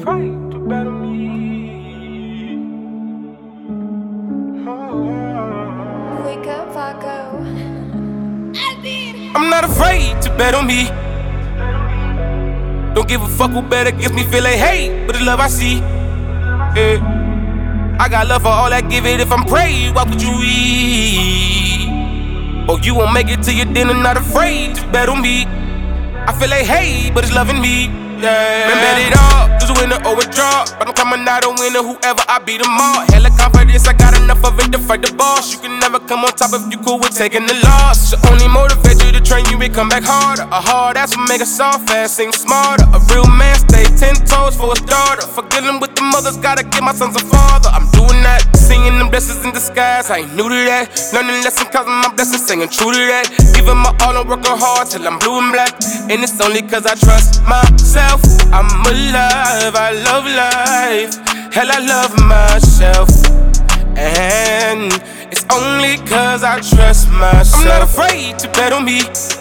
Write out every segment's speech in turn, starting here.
afraid to bet on me. Wake up, Paco. I'm not afraid to bet on me. Don't give a fuck who bet against me, feel like hate, but the love I see. Yeah. I got love for all I give it. If I'm prayed, why would you eat? Oh, you won't make it to your dinner, not afraid to bet on me. I feel like hate, but it's loving me. Yeah. Man, bet it all, lose a winner or a draw. But I'm coming out a winner, whoever I beat them all. Hella confidence, I got enough of it to fight the boss. You can never come on top if you cool with taking the loss. Should only motivate you to train you and come back harder. A hard ass will make a soft ass seem smarter. A real man stay 10 toes for his daughter. Forgetting with the mothers, gotta give my sons a father. I'm doing that, singing them blessings in disguise. I ain't new to that. Learning lessons, causing my blessings, singing true to that. Giving my all and working hard till I'm blue and black. And it's only cause I trust myself. I'm alive, I love life. Hell, I love myself. And it's only cause I trust myself. I'm not afraid to bet on me.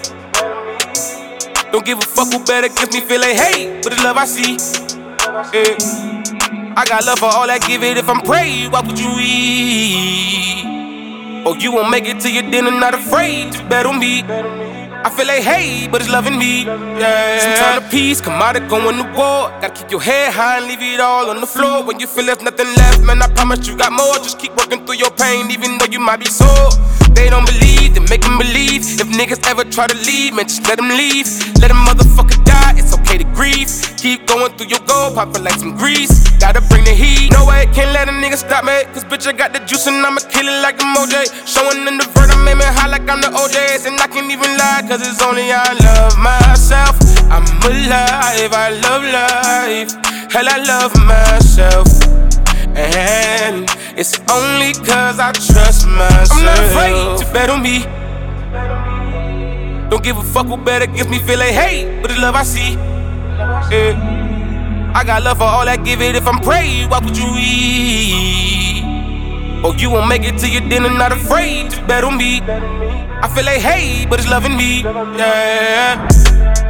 Don't give a fuck who bet against me, feel like hate, but the love I see. Yeah. I got love for all I give it. If I'm prayed, why would you eat? Oh, you won't make it to your dinner, not afraid to bet on me. I feel like hate, but it's loving me. Yeah. Some time to peace, come out of going to war. Gotta keep your head high and leave it all on the floor. When you feel there's nothing left, man, I promise you got more. Just keep working through your pain, even though you might be sore. They don't believe, they make them believe. If niggas ever try to leave, man, just let them leave. Let a motherfucker die, it's okay to grieve. Keep going through your goal, poppin' like some grease. Gotta bring the heat, no way, can't let a nigga stop me. Cause bitch, I got the juice and I'ma kill it like a OJ. Showing in the vert, I'm aiming high like I'm the OJs. And I can't even lie, cause it's only I love myself. I'm alive, I love life. Hell, I love myself. And it's only cause I trust myself. I'm not afraid to bet on me. Don't give a fuck who bet against me, feel like hate, but the love I see. Yeah. I got love for all I give it. If I'm prayed, why would you eat? Oh, you won't make it to your dinner, not afraid to bet on me. I feel like hate, but it's loving me. Yeah.